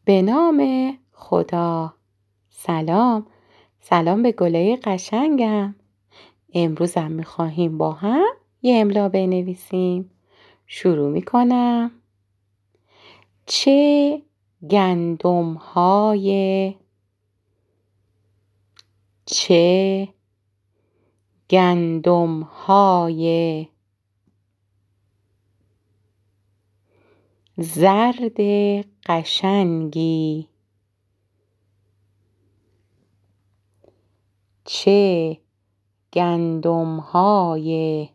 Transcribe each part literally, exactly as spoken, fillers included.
به نام خدا. سلام سلام به گلای قشنگم. امروزم میخواهیم با هم یه املا بنویسیم. شروع میکنم. چه گندم های چه گندم های زرد قشنگی چه گندم های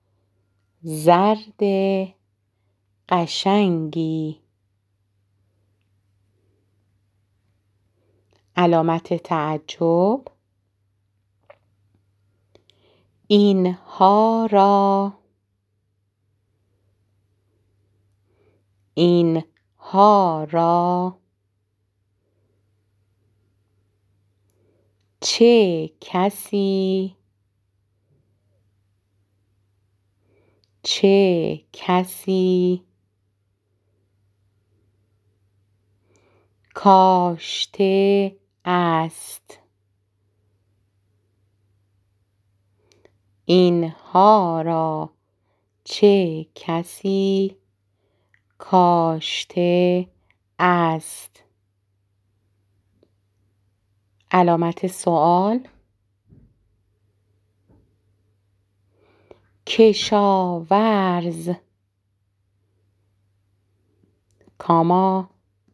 زرد قشنگی. علامت تعجب. اینها را اینها را چه کسی چه کسی کاشته است. اینها را چه کسی کاشته است. علامت سوال. کشاورز کاما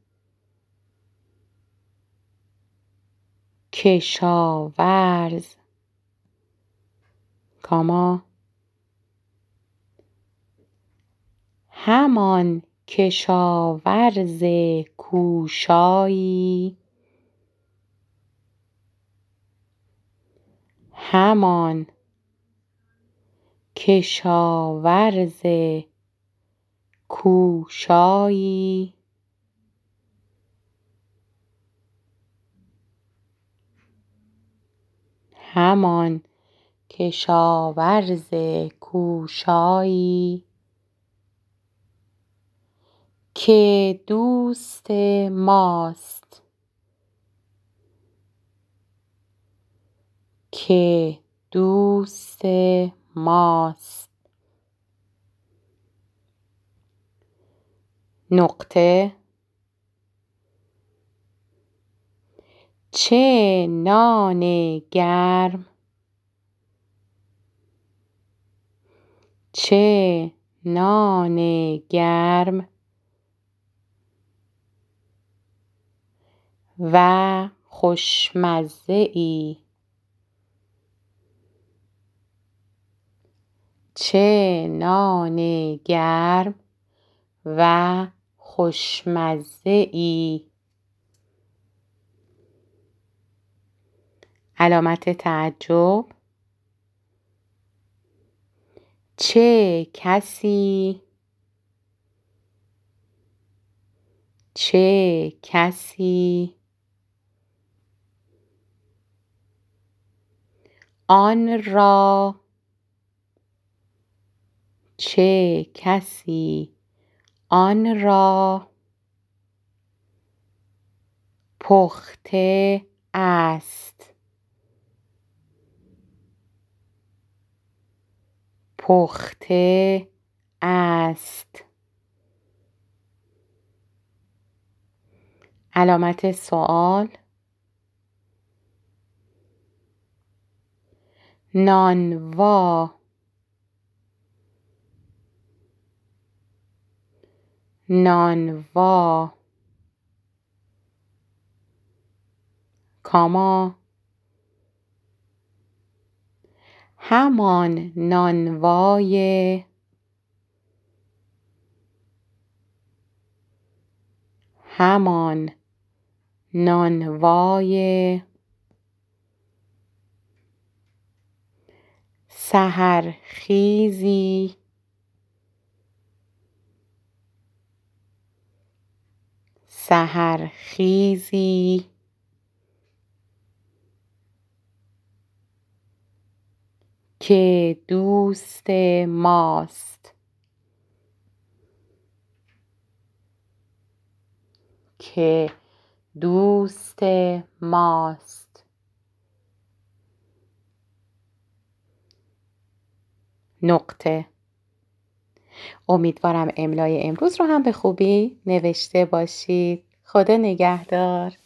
کشاورز کاما همان کشاورز کوشایی همان کشاورز کوشایی همان کشاورز کوشایی که دوست ماست که دوست ماست. نقطه. چه نان گرم چه نان گرم و خوشمزه ای چه نان گرم و خوشمزه ای. علامت تعجب. چه کسی چه کسی آن را چه کسی آن را پخته است پخته است. علامت سوال. نانوا نانوا کاما همان نانوای همان نانوای سحرخیزی سحرخیزی که دوست ماست که دوست ماست. نقطه. امیدوارم املای امروز رو هم به خوبی نوشته باشید. خدا نگهدار.